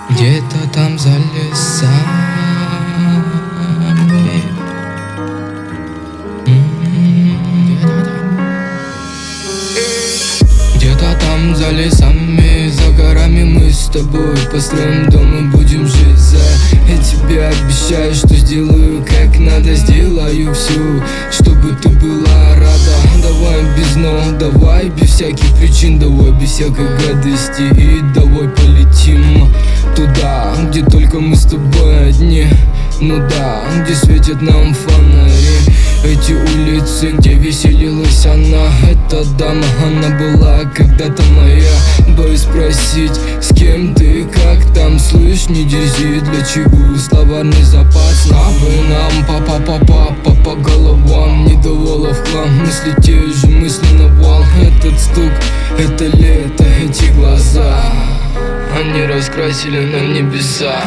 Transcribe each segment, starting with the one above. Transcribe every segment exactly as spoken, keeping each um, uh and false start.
Где-то там за лесами, где-то там за лесами, за горами мы с тобой построим дом и будем жить за. Я тебе обещаю, что сделаю как надо, сделаю все, чтобы ты была рада. Давай без но, давай без всяких причин, давай без всякой гадости. И давай полетим туда, где только мы с тобой одни. Ну да, где светят нам фонари. Эти улицы, где веселилась она. Эта дама, она была когда-то моя. Боюсь спросить, с кем ты, как там, слышь, не дерзи. Для чего словарный запас? Нахуй нам, папа-папа-папа по головам не давала в хлам. Мысли те же, мысли навал. Этот стук, это лето, эти глаза, они раскрасили нам небеса.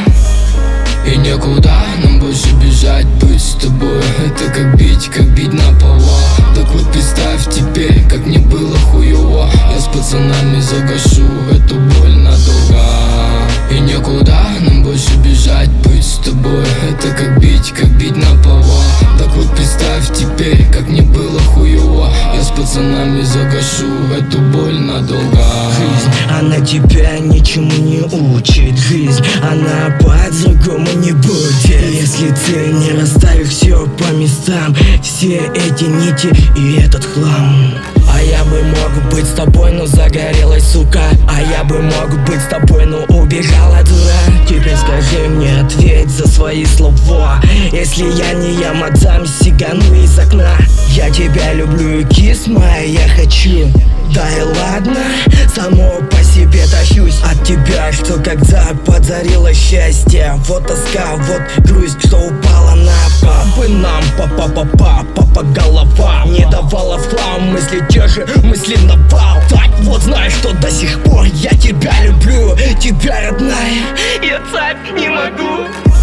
И некуда нам больше бежать, быть с тобой. Это как бить, как бить на пола. Так вот представь теперь, как мне было хуёво. Я с пацанами загашу эту боль надолго. И некуда нам больше бежать, быть с тобой. Это как бить, как бить на пола. Так вот представь теперь, как мне было хуёво. Я с пацанами загашу эту боль надолго. Жизнь, она тебя ничему не учит. Жизнь, она по-другому не будет, если ты не расставишь все по местам. Все эти нити и этот хлам. А я бы мог быть с тобой, но загорелась, сука. А я бы мог быть с тобой, но убежала, дура. Теперь скажи мне, ответь за свои слова. Если я не я, мадам, сигану из окна. Я тебя люблю, кис моя, я хочу. Да и ладно, само по себе тащусь от тебя, что когда подарила счастье. Вот тоска, вот грусть, что упала на папы нам. Папа-папа, папа голова не давала в хлам, мысли те же, мысли навал. Так вот знаешь, что до сих пор я тебя люблю, тебя, родная, я так не могу.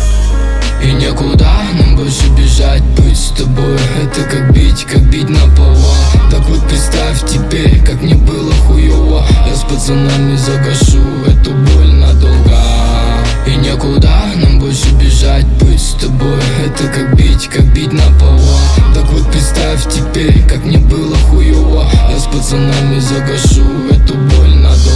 И некуда нам больше бежать, быть с тобой. Это как бить, как бить на пола. Так вот представь теперь, как мне было хуёво. Я с пацанами загашу эту боль надолго. И некуда нам больше бежать, быть с тобой. Это как бить, как бить на пола. Так вот представь теперь, как мне было хуёво. Я с пацанами загашу эту боль надолго.